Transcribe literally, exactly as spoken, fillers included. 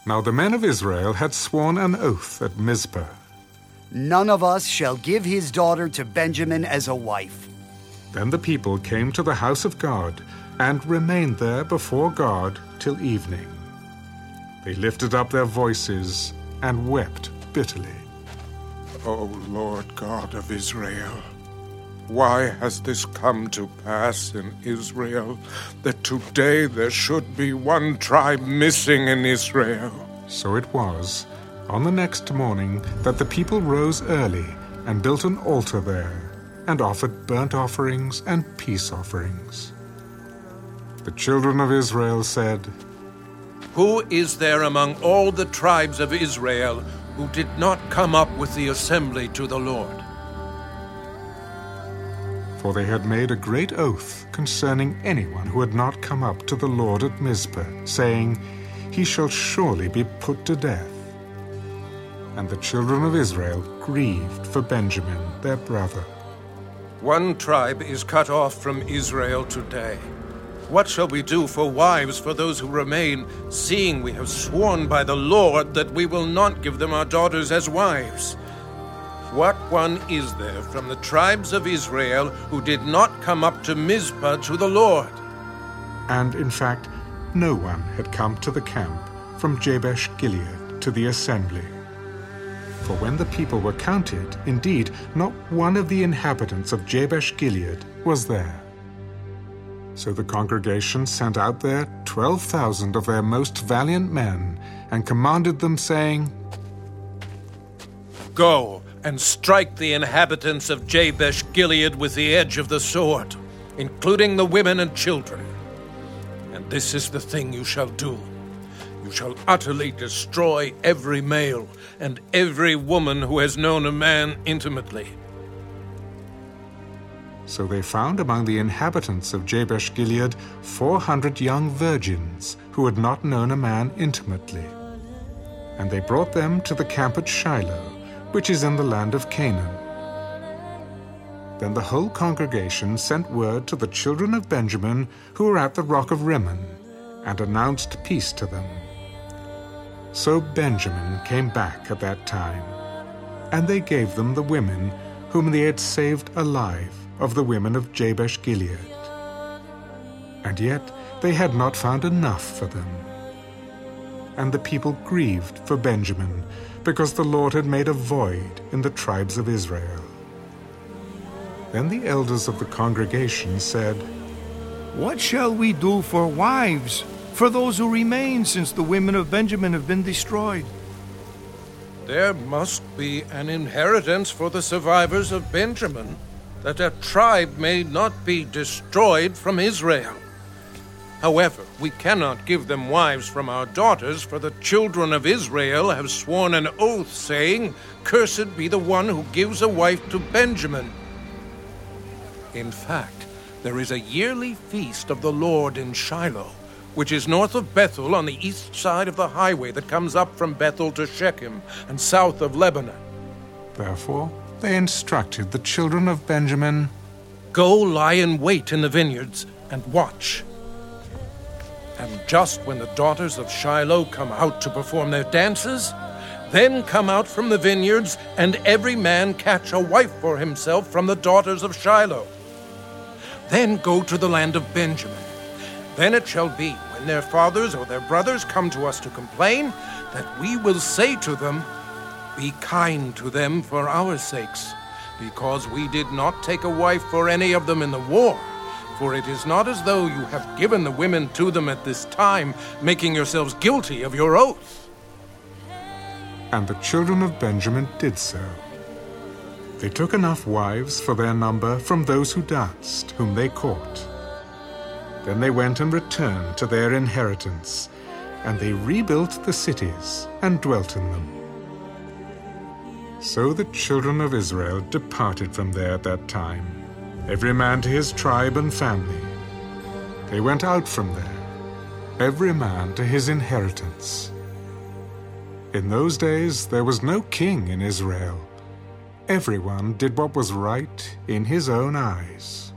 Now the men of Israel had sworn an oath at Mizpah. None of us shall give his daughter to Benjamin as a wife. Then the people came to the house of God and remained there before God till evening. They lifted up their voices and wept bitterly. O Lord God of Israel, why has this come to pass in Israel, that today there should be one tribe missing in Israel? So it was, on the next morning, that the people rose early and built an altar there, and offered burnt offerings and peace offerings. The children of Israel said, Who is there among all the tribes of Israel who did not come up with the assembly to the Lord? For they had made a great oath concerning anyone who had not come up to the Lord at Mizpah, saying, He shall surely be put to death. And the children of Israel grieved for Benjamin, their brother. One tribe is cut off from Israel today. What shall we do for wives for those who remain, seeing we have sworn by the Lord that we will not give them our daughters as wives? What one is there from the tribes of Israel who did not come up to Mizpah to the Lord? And in fact, no one had come to the camp from Jabesh Gilead to the assembly. For when the people were counted, indeed, not one of the inhabitants of Jabesh Gilead was there. So the congregation sent out there twelve thousand of their most valiant men, and commanded them, saying, Go and strike the inhabitants of Jabesh Gilead with the edge of the sword, including the women and children. And this is the thing you shall do. You shall utterly destroy every male and every woman who has known a man intimately. So they found among the inhabitants of Jabesh Gilead four hundred young virgins who had not known a man intimately. And they brought them to the camp at Shiloh, which is in the land of Canaan. Then the whole congregation sent word to the children of Benjamin who were at the rock of Rimmon, and announced peace to them. So Benjamin came back at that time, and they gave them the women whom they had saved alive of the women of Jabesh Gilead. And yet they had not found enough for them. And the people grieved for Benjamin, because the Lord had made a void in the tribes of Israel. Then the elders of the congregation said, What shall we do for wives, for those who remain, since the women of Benjamin have been destroyed? There must be an inheritance for the survivors of Benjamin, that a tribe may not be destroyed from Israel. However, we cannot give them wives from our daughters, for the children of Israel have sworn an oath, saying, Cursed be the one who gives a wife to Benjamin. In fact, there is a yearly feast of the Lord in Shiloh, which is north of Bethel on the east side of the highway that comes up from Bethel to Shechem and south of Lebanon. Therefore they instructed the children of Benjamin, Go lie in wait in the vineyards and watch. And just when the daughters of Shiloh come out to perform their dances, then come out from the vineyards, and every man catch a wife for himself from the daughters of Shiloh. Then go to the land of Benjamin. Then it shall be, when their fathers or their brothers come to us to complain, that we will say to them, Be kind to them for our sakes, because we did not take a wife for any of them in the war. For it is not as though you have given the women to them at this time, making yourselves guilty of your oath. And the children of Benjamin did so. They took enough wives for their number from those who danced, whom they caught. Then they went and returned to their inheritance, and they rebuilt the cities and dwelt in them. So the children of Israel departed from there at that time, every man to his tribe and family. They went out from there, every man to his inheritance. In those days there was no king in Israel. Everyone did what was right in his own eyes.